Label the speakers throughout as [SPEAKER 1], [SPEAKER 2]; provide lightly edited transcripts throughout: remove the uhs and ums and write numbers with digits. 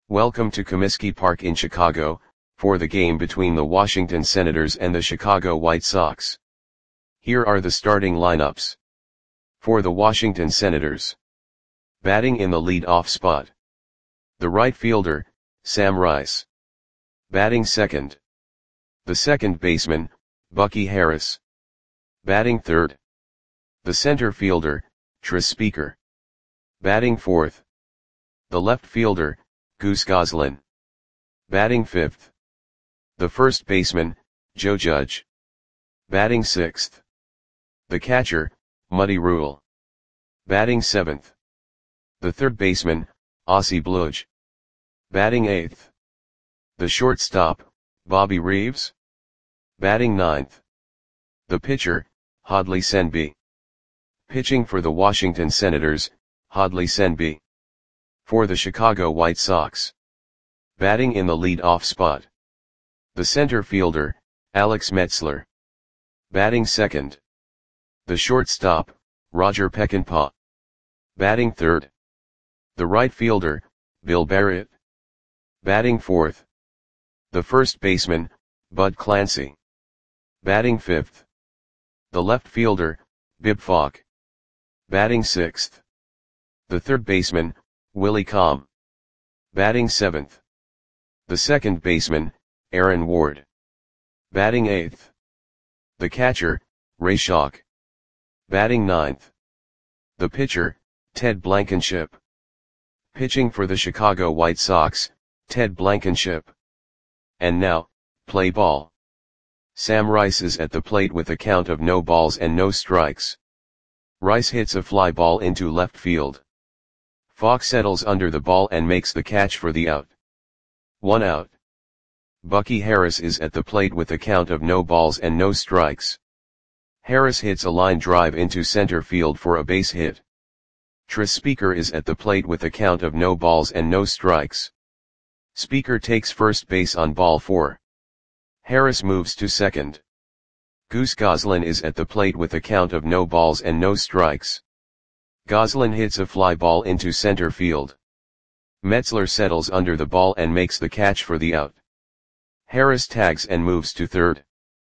[SPEAKER 1] Welcome to Comiskey Park in Chicago, for the game between the Washington Senators and the Chicago White Sox. Here are the starting lineups. For the Washington Senators. Batting in the lead-off spot. The right fielder, Sam Rice. Batting second. The second baseman, Bucky Harris. Batting third. The center fielder, Tris Speaker. Batting fourth. The left fielder, Goose Goslin. Batting fifth. The first baseman, Joe Judge. Batting sixth. The catcher, Muddy Rule. Batting seventh. The third baseman, Ossie Bludge. Batting eighth. The shortstop, Bobby Reeves. Batting ninth. The pitcher, Hadley Senby. Pitching for the Washington Senators, Hadley Senby. For the Chicago White Sox. Batting in the lead-off spot. The center fielder, Alex Metzler. Batting second. The shortstop, Roger Peckinpah. Batting third. The right fielder, Bill Barrett. Batting fourth. The first baseman, Bud Clancy. Batting fifth. The left fielder, Bib Falk. Batting sixth. The third baseman, Willie Comm. Batting seventh. The second baseman, Aaron Ward. Batting eighth. The catcher, Ray Schalk. Batting ninth. The pitcher, Ted Blankenship. Pitching for the Chicago White Sox, Ted Blankenship. And now, play ball. Sam Rice is at the plate with a count of no balls and no strikes. Rice hits a fly ball into left field. Falk settles under the ball and makes the catch for the out. 1 out. Bucky Harris is at the plate with a count of no balls and no strikes. Harris hits a line drive into center field for a base hit. Tris Speaker is at the plate with a count of no balls and no strikes. Speaker takes first base on ball 4. Harris moves to second. Goose Goslin is at the plate with a count of no balls and no strikes. Goslin hits a fly ball into center field. Metzler settles under the ball and makes the catch for the out. Harris tags and moves to third.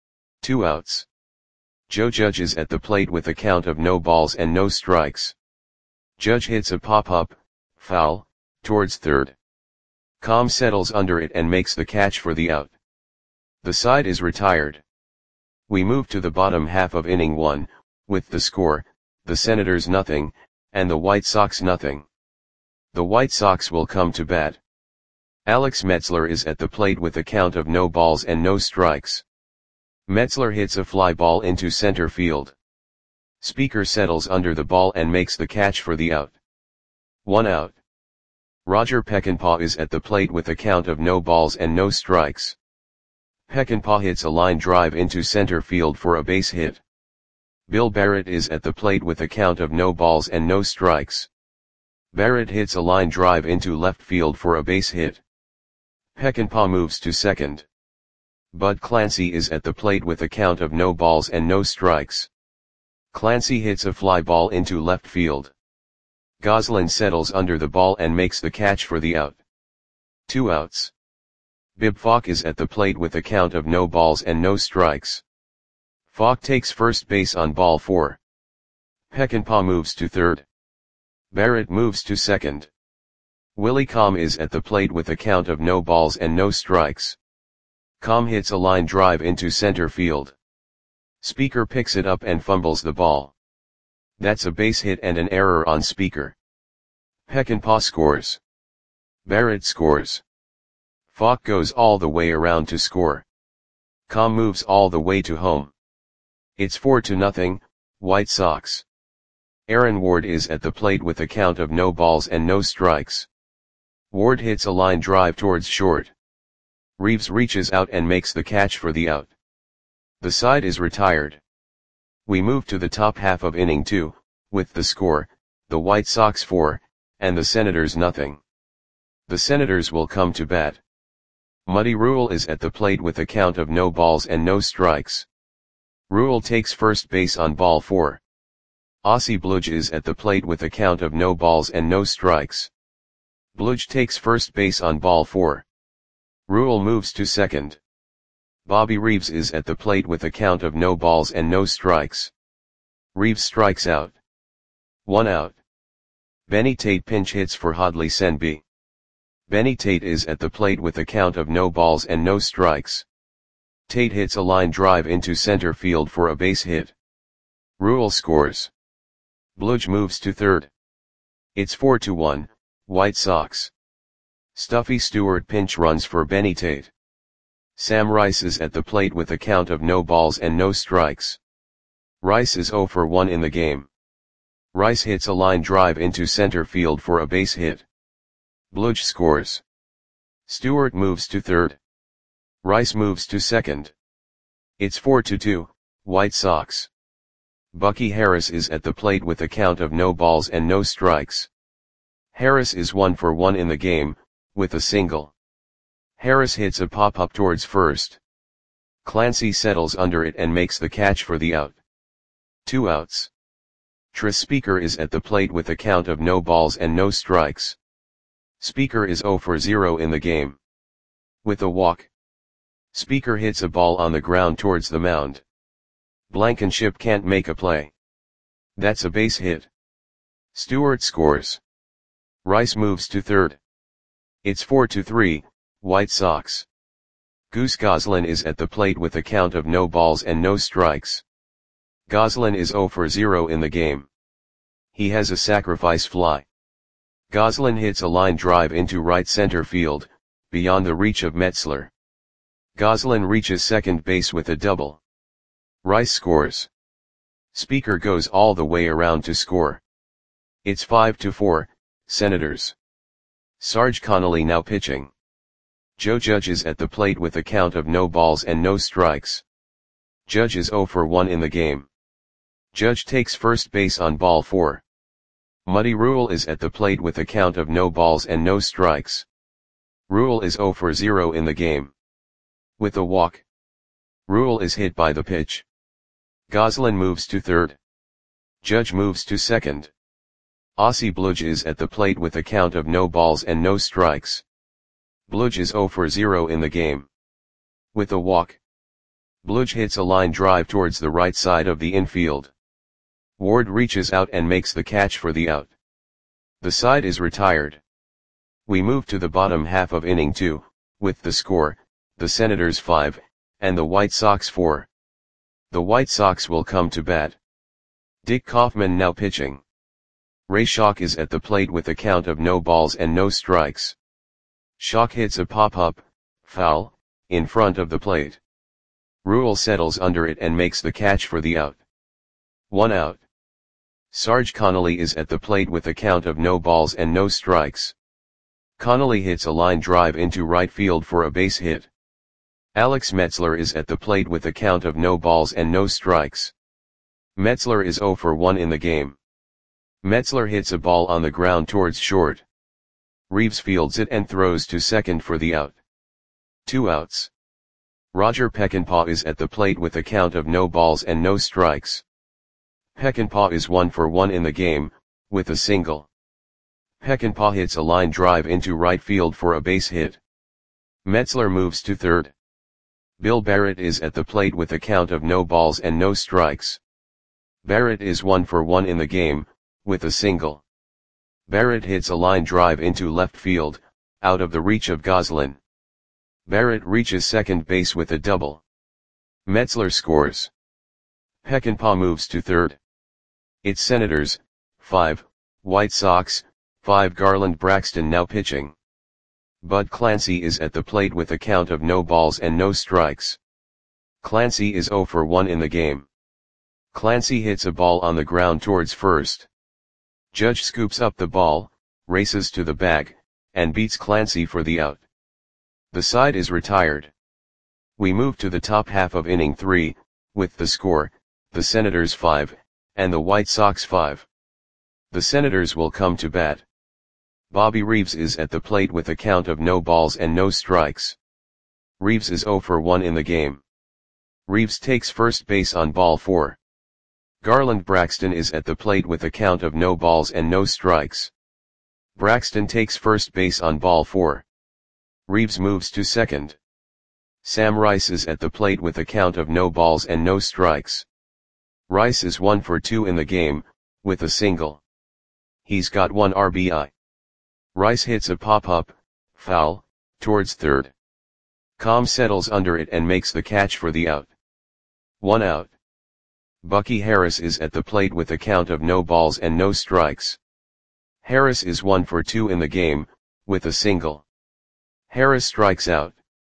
[SPEAKER 1] 2 outs. Joe Judge is at the plate with a count of no balls and no strikes. Judge hits a pop-up, foul, towards third. Comm settles under it and makes the catch for the out. The side is retired. We move to the bottom half of inning 1, with the score, the Senators nothing, and the White Sox nothing. The White Sox will come to bat. Alex Metzler is at the plate with a count of no balls and no strikes. Metzler hits a fly ball into center field. Speaker settles under the ball and makes the catch for the out. 1 out. Roger Peckinpah is at the plate with a count of no balls and no strikes. Peckinpah hits a line drive into center field for a base hit. Bill Barrett is at the plate with a count of no balls and no strikes. Barrett hits a line drive into left field for a base hit. Peckinpah moves to second. Bud Clancy is at the plate with a count of no balls and no strikes. Clancy hits a fly ball into left field. Goslin settles under the ball and makes the catch for the out. 2 outs. Bib Falk is at the plate with a count of no balls and no strikes. Falk takes first base on ball 4. Peckinpah moves to third. Barrett moves to second. Willie Comm is at the plate with a count of no balls and no strikes. Comm hits a line drive into center field. Speaker picks it up and fumbles the ball. That's a base hit and an error on Speaker. Peckinpah scores. Barrett scores. Falk goes all the way around to score. Comm moves all the way to home. It's 4-0, White Sox. Aaron Ward is at the plate with a count of no balls and no strikes. Ward hits a line drive towards short. Reeves reaches out and makes the catch for the out. The side is retired. We move to the top half of inning 2, with the score, the White Sox 4, and the Senators nothing. The Senators will come to bat. Muddy Rule is at the plate with a count of no balls and no strikes. Rule takes first base on ball 4. Ossie Bludge is at the plate with a count of no balls and no strikes. Bludge takes first base on ball 4. Rule moves to second. Bobby Reeves is at the plate with a count of no balls and no strikes. Reeves strikes out. 1 out. Benny Tate pinch hits for Hadley Senbi. Benny Tate is at the plate with a count of no balls and no strikes. Tate hits a line drive into center field for a base hit. Rule scores. Bludge moves to third. It's 4-1, White Sox. Stuffy Stewart pinch runs for Benny Tate. Sam Rice is at the plate with a count of no balls and no strikes. Rice is 0 for 1 in the game. Rice hits a line drive into center field for a base hit. Bludge scores. Stewart moves to third. Rice moves to second. It's 4-2, White Sox. Bucky Harris is at the plate with a count of no balls and no strikes. Harris is 1 for 1 in the game, with a single. Harris hits a pop-up towards first. Clancy settles under it and makes the catch for the out. 2 outs. Tris Speaker is at the plate with a count of no balls and no strikes. Speaker is 0 for 0 in the game. With a walk. Speaker hits a ball on the ground towards the mound. Blankenship can't make a play. That's a base hit. Stewart scores. Rice moves to third. It's 4-3, White Sox. Goose Goslin is at the plate with a count of no balls and no strikes. Goslin is 0 for 0 in the game. He has a sacrifice fly. Goslin hits a line drive into right center field, beyond the reach of Metzler. Goslin reaches second base with a double. Rice scores. Speaker goes all the way around to score. It's 5-4, Senators. Sarge Connolly now pitching. Joe Judge is at the plate with a count of no balls and no strikes. Judge is 0 for 1 in the game. Judge takes first base on ball 4. Muddy Rule is at the plate with a count of no balls and no strikes. Rule is 0 for 0 in the game. With a walk. Rule is hit by the pitch. Goslin moves to third. Judge moves to second. Aussie Bludge is at the plate with a count of no balls and no strikes. Bludge is 0 for 0 in the game. With a walk. Bludge hits a line drive towards the right side of the infield. Ward reaches out and makes the catch for the out. The side is retired. We move to the bottom half of inning 2, with the score, the Senators 5, and the White Sox 4. The White Sox will come to bat. Dick Kaufman now pitching. Ray Schock is at the plate with a count of no balls and no strikes. Schock hits a pop-up, foul, in front of the plate. Rule settles under it and makes the catch for the out. 1 out. Sarge Connolly is at the plate with a count of no balls and no strikes. Connolly hits a line drive into right field for a base hit. Alex Metzler is at the plate with a count of no balls and no strikes. Metzler is 0 for 1 in the game. Metzler hits a ball on the ground towards short. Reeves fields it and throws to second for the out. 2 outs. Roger Peckinpah is at the plate with a count of no balls and no strikes. Peckinpah is 1 for 1 in the game, with a single. Peckinpah hits a line drive into right field for a base hit. Metzler moves to third. Bill Barrett is at the plate with a count of no balls and no strikes. Barrett is 1 for 1 in the game, with a single. Barrett hits a line drive into left field, out of the reach of Goslin. Barrett reaches second base with a double. Metzler scores. Peckinpah moves to third. It's Senators, 5, White Sox, 5. Garland Braxton now pitching. Bud Clancy is at the plate with a count of no balls and no strikes. Clancy is 0 for 1 in the game. Clancy hits a ball on the ground towards first. Judge scoops up the ball, races to the bag, and beats Clancy for the out. The side is retired. We move to the top half of inning 3, with the score, the Senators 5, and the White Sox 5. The Senators will come to bat. Bobby Reeves is at the plate with a count of no balls and no strikes. Reeves is 0 for 1 in the game. Reeves takes first base on ball 4. Garland Braxton is at the plate with a count of no balls and no strikes. Braxton takes first base on ball 4. Reeves moves to second. Sam Rice is at the plate with a count of no balls and no strikes. Rice is 1 for 2 in the game, with a single. He's got 1 RBI. Rice hits a pop-up, foul, towards third. Com settles under it and makes the catch for the out. 1 out. Bucky Harris is at the plate with a count of no balls and no strikes. Harris is 1 for 2 in the game, with a single. Harris strikes out.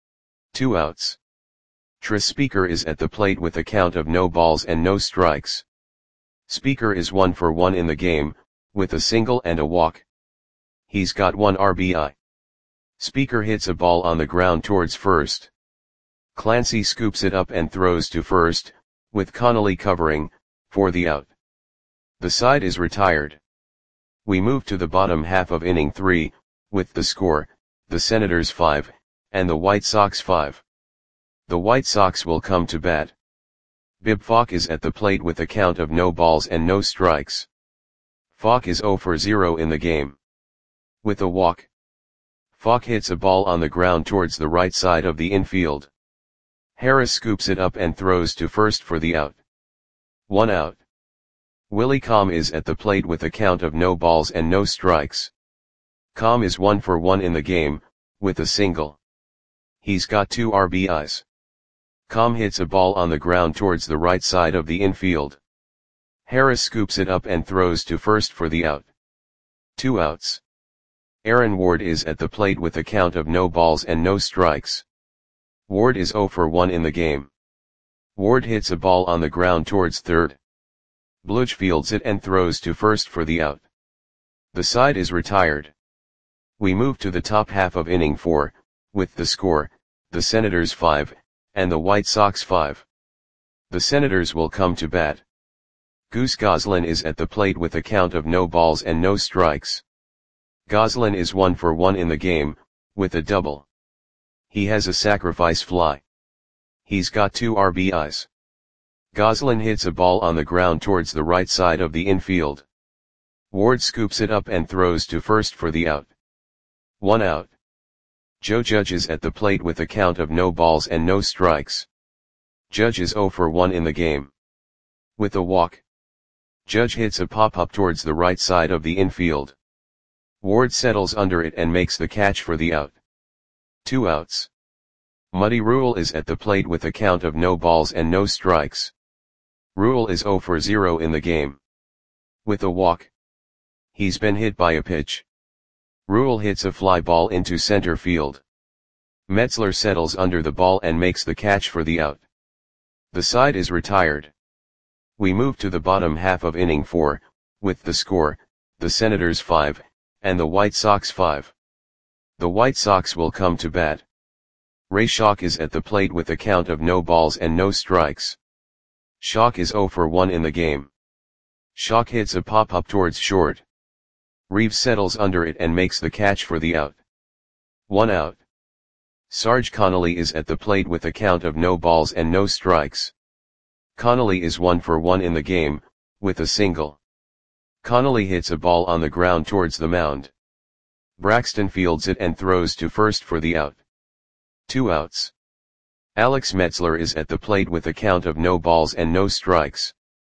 [SPEAKER 1] 2 outs. Tris Speaker is at the plate with a count of no balls and no strikes. Speaker is 1 for 1 in the game, with a single and a walk. He's got 1 RBI. Speaker hits a ball on the ground towards first. Clancy scoops it up and throws to first, with Connolly covering, for the out. The side is retired. We move to the bottom half of inning 3, with the score, the Senators 5, and the White Sox 5. The White Sox will come to bat. Bib Falk is at the plate with a count of no balls and no strikes. Falk is 0 for 0 in the game. With a walk. Falk hits a ball on the ground towards the right side of the infield. Harris scoops it up and throws to first for the out. 1 out. Willie Com is at the plate with a count of no balls and no strikes. Com is 1 for 1 in the game, with a single. He's got 2 RBIs. Com hits a ball on the ground towards the right side of the infield. Harris scoops it up and throws to first for the out. 2 outs. Aaron Ward is at the plate with a count of no balls and no strikes. Ward is 0 for 1 in the game. Ward hits a ball on the ground towards third. Bluch fields it and throws to first for the out. The side is retired. We move to the top half of inning 4, with the score, the Senators 5, and the White Sox 5. The Senators will come to bat. Goose Goslin is at the plate with a count of no balls and no strikes. Goslin is 1 for 1 in the game, with a double. He has a sacrifice fly. He's got 2 RBIs. Goslin hits a ball on the ground towards the right side of the infield. Ward scoops it up and throws to first for the out. 1 out. Joe Judge is at the plate with a count of no balls and no strikes. Judge is 0 for 1 in the game. With a walk. Judge hits a pop-up towards the right side of the infield. Ward settles under it and makes the catch for the out. 2 outs. Muddy Rule is at the plate with a count of no balls and no strikes. Rule is 0 for 0 in the game. With a walk. He's been hit by a pitch. Rule hits a fly ball into center field. Metzler settles under the ball and makes the catch for the out. The side is retired. We move to the bottom half of inning 4, with the score, the Senators 5, and the White Sox 5. The White Sox will come to bat. Ray Schalk is at the plate with a count of no balls and no strikes. Schalk is 0 for 1 in the game. Schalk hits a pop-up towards short. Reeves settles under it and makes the catch for the out. 1 out. Sarge Connolly is at the plate with a count of no balls and no strikes. Connolly is 1 for 1 in the game, with a single. Connolly hits a ball on the ground towards the mound. Braxton fields it and throws to first for the out. 2 outs. Alex Metzler is at the plate with a count of no balls and no strikes.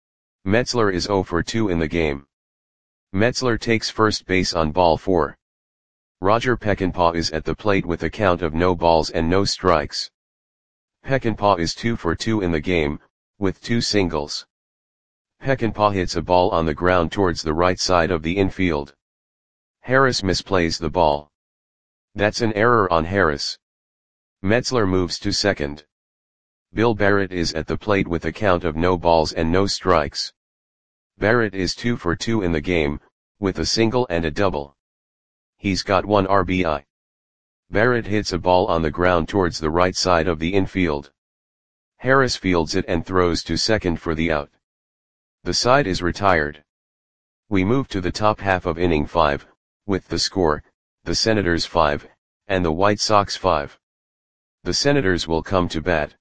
[SPEAKER 1] Metzler is 0 for 2 in the game. Metzler takes first base on ball 4. Roger Peckinpah is at the plate with a count of no balls and no strikes. Peckinpah is 2 for 2 in the game, with 2 singles. Peckinpah hits a ball on the ground towards the right side of the infield. Harris misplays the ball. That's an error on Harris. Metzler moves to second. Bill Barrett is at the plate with a count of no balls and no strikes. Barrett is 2 for 2 in the game, with a single and a double. He's got 1 RBI. Barrett hits a ball on the ground towards the right side of the infield. Harris fields it and throws to second for the out. The side is retired. We move to the top half of inning 5, with the score, the Senators 5, and the White Sox 5. The Senators will come to bat.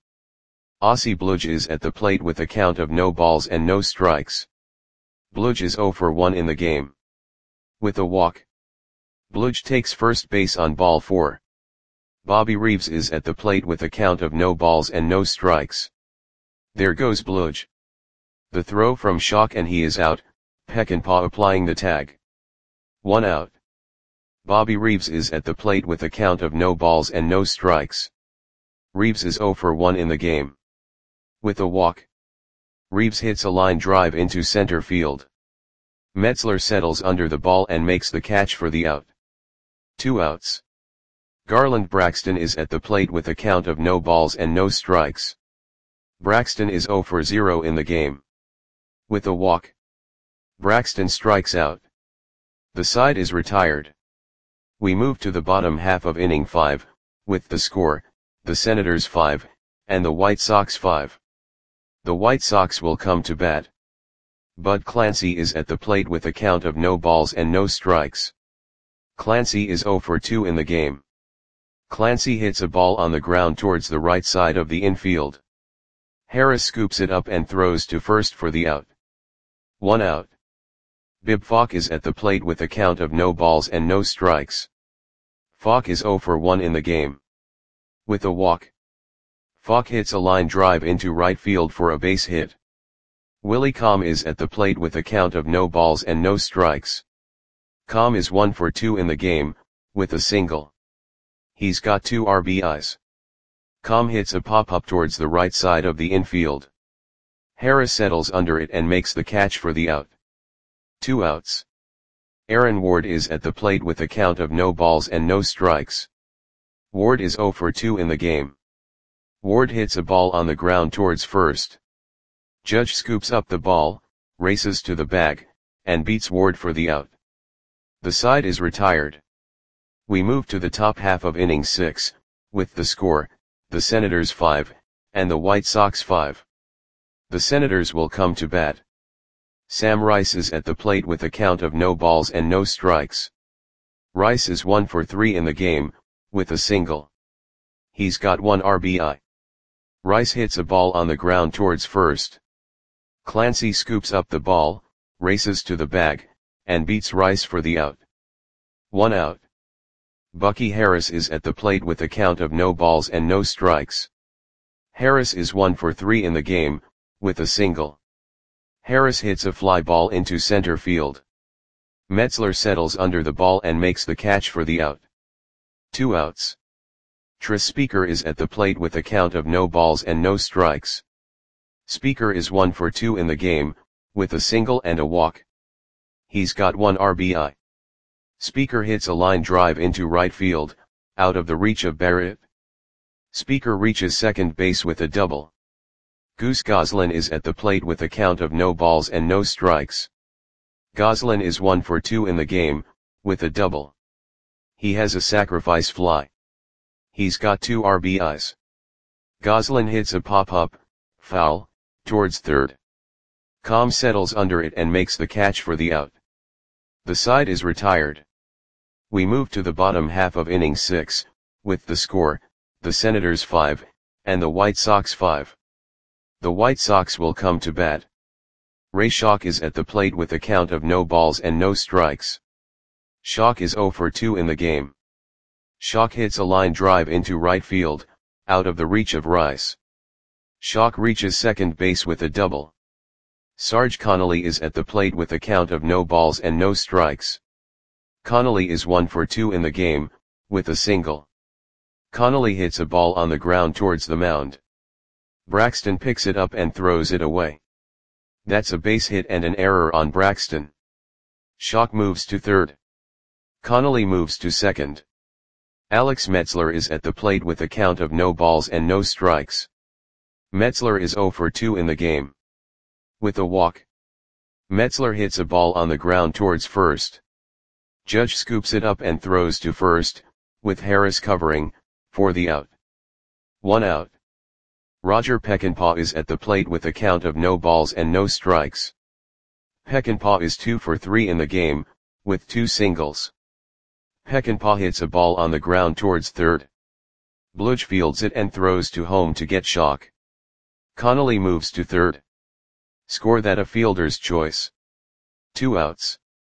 [SPEAKER 1] Ossie Bluge is at the plate with a count of no balls and no strikes. Bluge is 0 for 1 in the game. With a walk. Bludge takes first base on ball 4. Bobby Reeves is at the plate with a count of no balls and no strikes. There goes Bludge. The throw from Schock and he is out, Peckinpah applying the tag. 1 out. Bobby Reeves is at the plate with a count of no balls and no strikes. Reeves is 0 for 1 in the game. With a walk. Reeves hits a line drive into center field. Metzler settles under the ball and makes the catch for the out. 2 outs. Garland Braxton is at the plate with a count of no balls and no strikes. Braxton is 0 for 0 in the game. With a walk. Braxton strikes out. The side is retired. We move to the bottom half of inning 5, with the score, the Senators 5, and the White Sox 5. The White Sox will come to bat. Bud Clancy is at the plate with a count of no balls and no strikes. Clancy is 0 for 2 in the game. Clancy hits a ball on the ground towards the right side of the infield. Harris scoops it up and throws to first for the out. 1 out. Bib Falk is at the plate with a count of no balls and no strikes. Falk is 0 for 1 in the game. With a walk. Falk hits a line drive into right field for a base hit. Willie Comm is at the plate with a count of no balls and no strikes. Comm is 1 for 2 in the game, with a single. He's got 2 RBIs. Comm hits a pop-up towards the right side of the infield. Harris settles under it and makes the catch for the out. 2 outs. Aaron Ward is at the plate with a count of no balls and no strikes. Ward is 0 for 2 in the game. Ward hits a ball on the ground towards first. Judge scoops up the ball, races to the bag, and beats Ward for the out. The side is retired. We move to the top half of inning 6, with the score, the Senators 5, and the White Sox 5. The Senators will come to bat. Sam Rice is at the plate with a count of no balls and no strikes. Rice is 1 for 3 in the game, with a single. He's got 1 RBI. Rice hits a ball on the ground towards first. Clancy scoops up the ball, races to the bag, and beats Rice for the out. 1 out. Bucky Harris is at the plate with a count of no balls and no strikes. Harris is 1 for 3 in the game, with a single. Harris hits a fly ball into center field. Metzler settles under the ball and makes the catch for the out. 2 outs. Tris Speaker is at the plate with a count of no balls and no strikes. Speaker is 1 for 2 in the game, with a single and a walk. He's got 1 RBI. Speaker hits a line drive into right field, out of the reach of Barrett. Speaker reaches second base with a double. Goose Goslin is at the plate with a count of no balls and no strikes. Goslin is 1 for 2 in the game, with a double. He has a sacrifice fly. He's got 2 RBIs. Goslin hits a pop-up, foul, towards third. Comm settles under it and makes the catch for the out. The side is retired. We move to the bottom half of inning 6, with the score, the Senators 5, and the White Sox 5. The White Sox will come to bat. Ray Schock is at the plate with a count of no balls and no strikes. Schock is 0 for 2 in the game. Schock hits a line drive into right field, out of the reach of Rice. Schock reaches second base with a double. Sarge Connolly is at the plate with a count of no balls and no strikes. Connolly is 1 for 2 in the game, with a single. Connolly hits a ball on the ground towards the mound. Braxton picks it up and throws it away. That's a base hit and an error on Braxton. Schock moves to third. Connolly moves to second. Alex Metzler is at the plate with a count of no balls and no strikes. Metzler is 0 for 2 in the game. With a walk. Metzler hits a ball on the ground towards first. Judge scoops it up and throws to first, with Harris covering, for the out. 1 out. Roger Peckinpah is at the plate with a count of no balls and no strikes. Peckinpah is 2 for 3 in the game, with 2 singles. Peckinpah hits a ball on the ground towards third. Bludge fields it and throws to home to get Schock. Connolly moves to third. Score that a fielder's choice. 2 outs.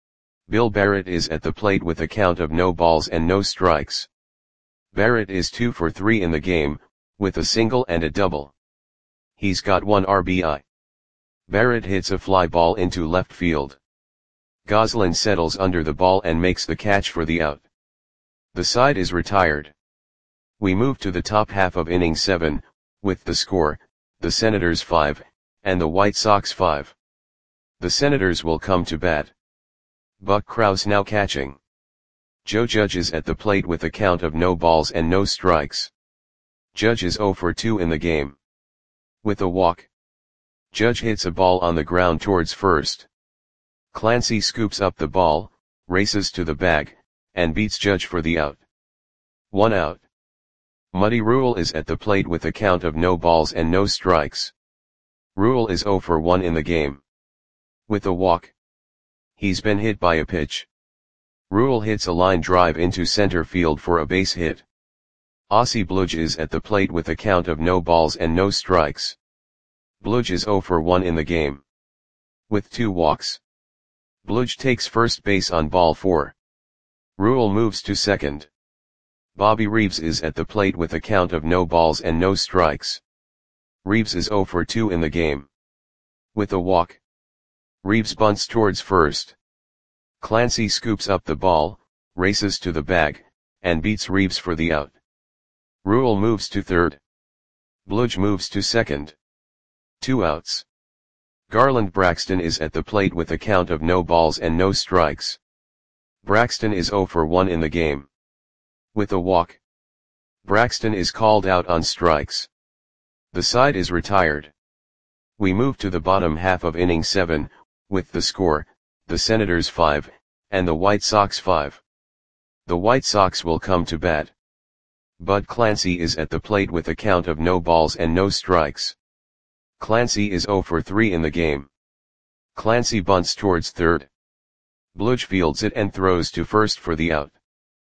[SPEAKER 1] Bill Barrett is at the plate with a count of no balls and no strikes. Barrett is 2 for 3 in the game, with a single and a double. He's got 1 RBI. Barrett hits a fly ball into left field. Goslin settles under the ball and makes the catch for the out. The side is retired. We move to the top half of inning 7, with the score, the Senators 5, and the White Sox 5. The Senators will come to bat. Buck Krause now catching. Joe Judge is at the plate with a count of no balls and no strikes. Judge is 0 for 2 in the game. With a walk. Judge hits a ball on the ground towards first. Clancy scoops up the ball, races to the bag, and beats Judge for the out. 1 out. Muddy Rule is at the plate with a count of no balls and no strikes. Rule is 0 for 1 in the game. With a walk. He's been hit by a pitch. Rule hits a line drive into center field for a base hit. Ossie Bludge is at the plate with a count of no balls and no strikes. Bludge is 0 for 1 in the game. With 2 walks. Bludge takes first base on ball 4. Rule moves to second. Bobby Reeves is at the plate with a count of no balls and no strikes. Reeves is 0 for 2 in the game. With a walk. Reeves bunts towards first. Clancy scoops up the ball, races to the bag, and beats Reeves for the out. Rule moves to third. Bludge moves to second. 2 outs. Garland Braxton is at the plate with a count of no balls and no strikes. Braxton is 0 for 1 in the game. With a walk. Braxton is called out on strikes. The side is retired. We move to the bottom half of inning 7, with the score, the Senators 5, and the White Sox 5. The White Sox will come to bat. Bud Clancy is at the plate with a count of no balls and no strikes. Clancy is 0 for 3 in the game. Clancy bunts towards third. Bludge fields it and throws to first for the out.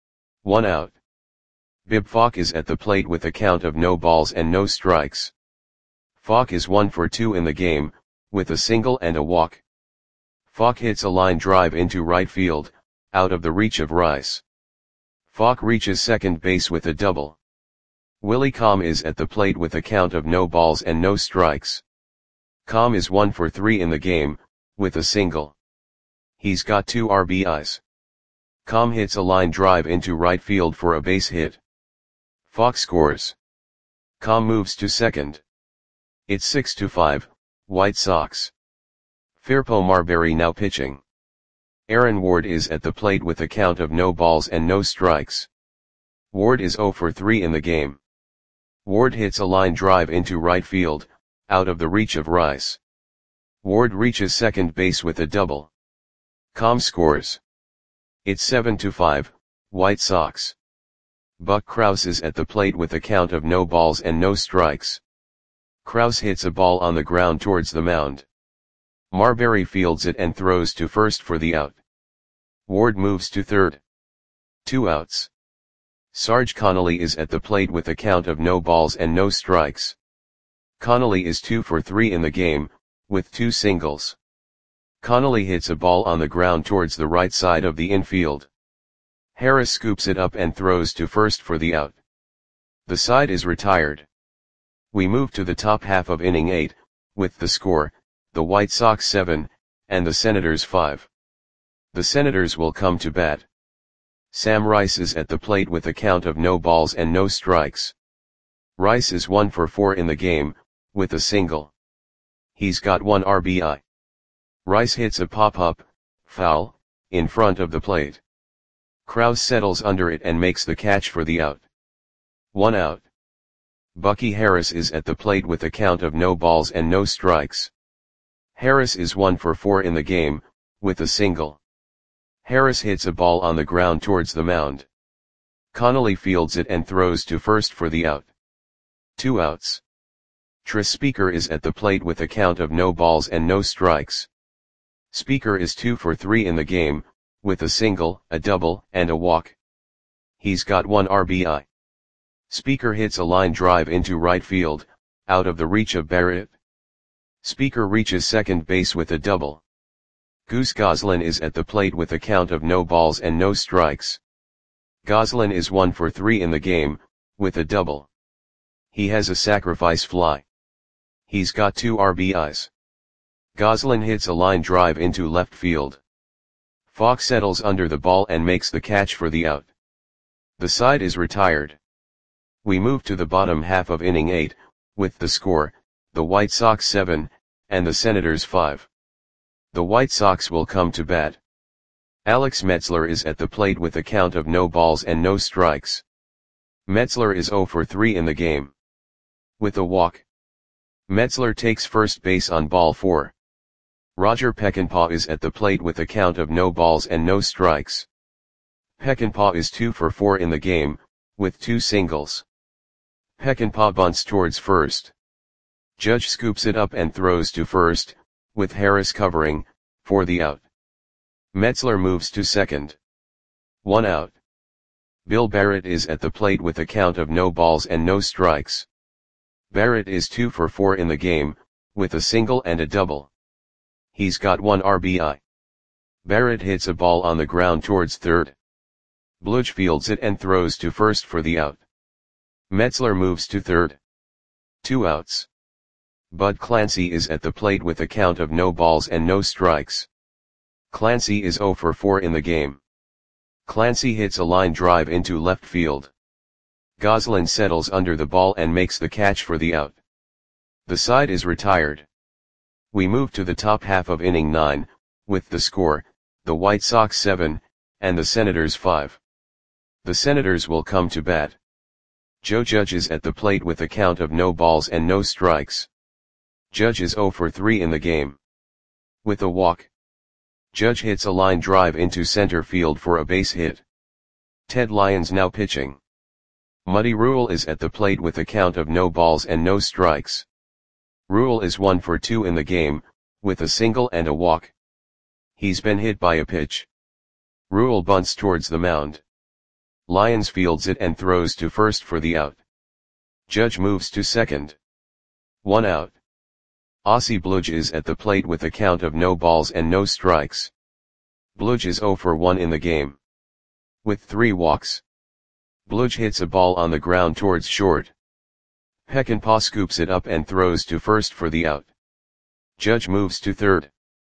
[SPEAKER 1] 1 out. Bib Falk is at the plate with a count of no balls and no strikes. Falk is 1 for 2 in the game, with a single and a walk. Falk hits a line drive into right field, out of the reach of Rice. Falk reaches second base with a double. Willie Comm is at the plate with a count of no balls and no strikes. Comm is 1 for 3 in the game, with a single. He's got 2 RBIs. Comm hits a line drive into right field for a base hit. Falk scores. Comm moves to second. It's 6-5, White Sox. Firpo Marbury now pitching. Aaron Ward is at the plate with a count of no balls and no strikes. Ward is 0 for 3 in the game. Ward hits a line drive into right field, out of the reach of Rice. Ward reaches second base with a double. Comm scores. It's 7-5, White Sox. Buck Krause is at the plate with a count of no balls and no strikes. Krause hits a ball on the ground towards the mound. Marbury fields it and throws to first for the out. Ward moves to third. 2 outs. Sarge Connolly is at the plate with a count of no balls and no strikes. Connolly is 2 for 3 in the game, with 2 singles. Connolly hits a ball on the ground towards the right side of the infield. Harris scoops it up and throws to first for the out. The side is retired. We move to the top half of inning 8, with the score, the White Sox 7, and the Senators 5. The Senators will come to bat. Sam Rice is at the plate with a count of no balls and no strikes. Rice is 1 for 4 in the game, with a single. He's got 1 RBI. Rice hits a pop-up, foul, in front of the plate. Krause settles under it and makes the catch for the out. 1 out. Bucky Harris is at the plate with a count of no balls and no strikes. Harris is 1 for 4 in the game, with a single. Harris hits a ball on the ground towards the mound. Connolly fields it and throws to first for the out. 2 outs. Tris Speaker is at the plate with a count of no balls and no strikes. Speaker is 2 for 3 in the game, with a single, a double, and a walk. He's got 1 RBI. Speaker hits a line drive into right field, out of the reach of Barrett. Speaker reaches second base with a double. Goose Goslin is at the plate with a count of no balls and no strikes. Goslin is 1 for 3 in the game, with a double. He has a sacrifice fly. He's got 2 RBIs. Goslin hits a line drive into left field. Falk settles under the ball and makes the catch for the out. The side is retired. We move to the bottom half of inning 8, with the score, the White Sox 7, and the Senators 5. The White Sox will come to bat. Alex Metzler is at the plate with a count of no balls and no strikes. Metzler is 0 for 3 in the game. With a walk. Metzler takes first base on ball 4. Roger Peckinpah is at the plate with a count of no balls and no strikes. Peckinpah is 2 for 4 in the game, with 2 singles. Peckinpah bunts towards first. Judge scoops it up and throws to first, with Harris covering, for the out. Metzler moves to second. 1 out. Bill Barrett is at the plate with a count of no balls and no strikes. Barrett is 2 for 4 in the game, with a single and a double. He's got 1 RBI. Barrett hits a ball on the ground towards third. Bludge fields it and throws to first for the out. Metzler moves to third. 2 outs. Bud Clancy is at the plate with a count of no balls and no strikes. Clancy is 0 for 4 in the game. Clancy hits a line drive into left field. Goslin settles under the ball and makes the catch for the out. The side is retired. We move to the top half of inning 9, with the score, the White Sox 7, and the Senators 5. The Senators will come to bat. Joe Judge is at the plate with a count of no balls and no strikes. Judge is 0 for 3 in the game. With a walk. Judge hits a line drive into center field for a base hit. Ted Lyons now pitching. Muddy Rule is at the plate with a count of no balls and no strikes. Rule is 1 for 2 in the game, with a single and a walk. He's been hit by a pitch. Rule bunts towards the mound. Lyons fields it and throws to first for the out. Judge moves to second. 1 out. Ossie Bludge is at the plate with a count of no balls and no strikes. Bludge is 0 for 1 in the game. With 3 walks. Bludge hits a ball on the ground towards short. Peckinpah scoops it up and throws to first for the out. Judge moves to third.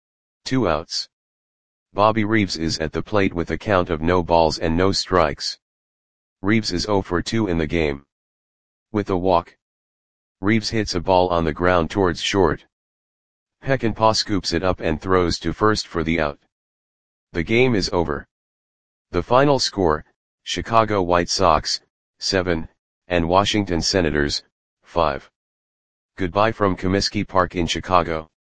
[SPEAKER 1] 2 outs. Bobby Reeves is at the plate with a count of no balls and no strikes. Reeves is 0 for 2 in the game. With a walk. Reeves hits a ball on the ground towards short. Peckinpah scoops it up and throws to first for the out. The game is over. The final score, Chicago White Sox, 7, and Washington Senators, 5. Goodbye from Comiskey Park in Chicago.